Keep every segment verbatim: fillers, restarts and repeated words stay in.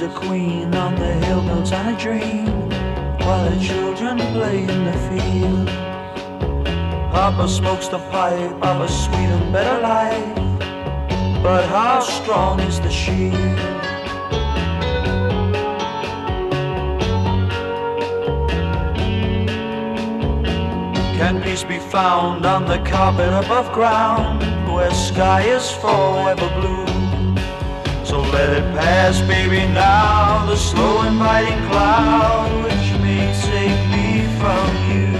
a queen on the hill built on a dream, while the children play in the field. Papa smokes the pipe of a sweet and better life, but how strong is the shield? Can peace be found on the carpet above ground, where sky is forever blue? So let it pass, baby, now, the slow inviting cloud which may take me from you.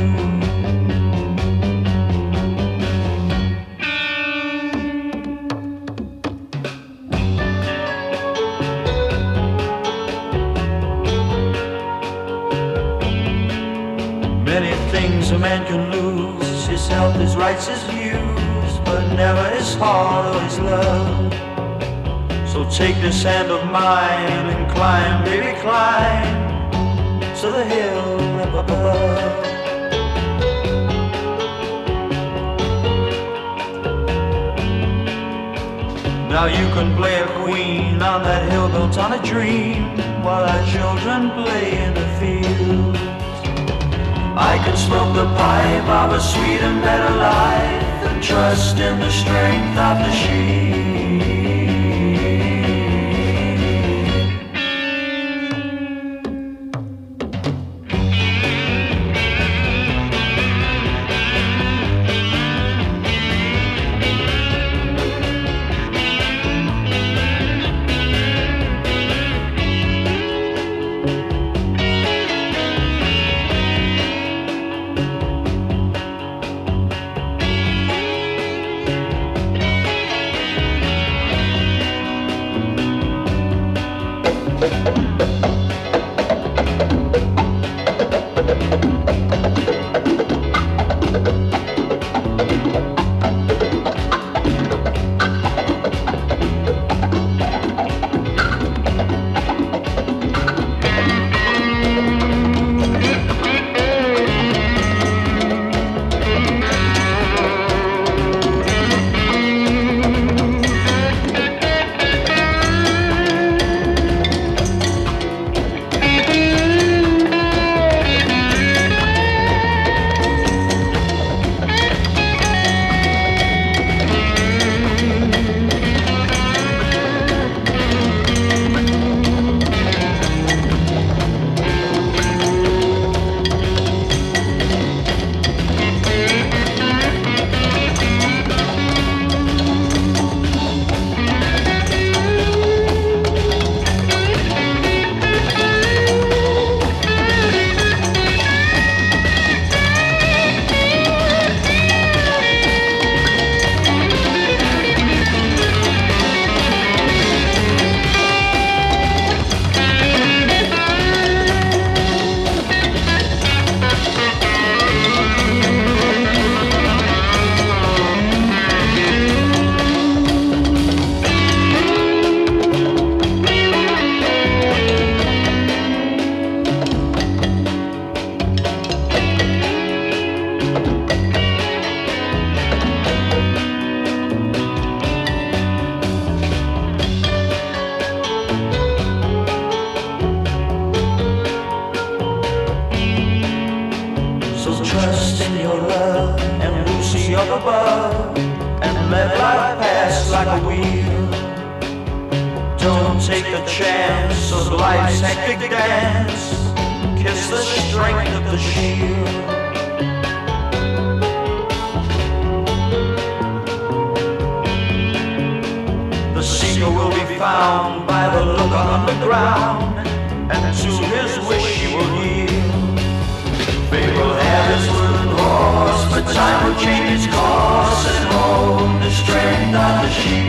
Many things a man can lose, his health, his rights, his views, but never his heart or his love. So take this hand of mine and climb, baby, climb to the hill up above. Now you can play a queen on that hill built on a dream, while our children play in the fields. I can smoke the pipe of a sweet and better life, and trust in the strength of the sheep. Time will change its course and hold the strength of the sheep.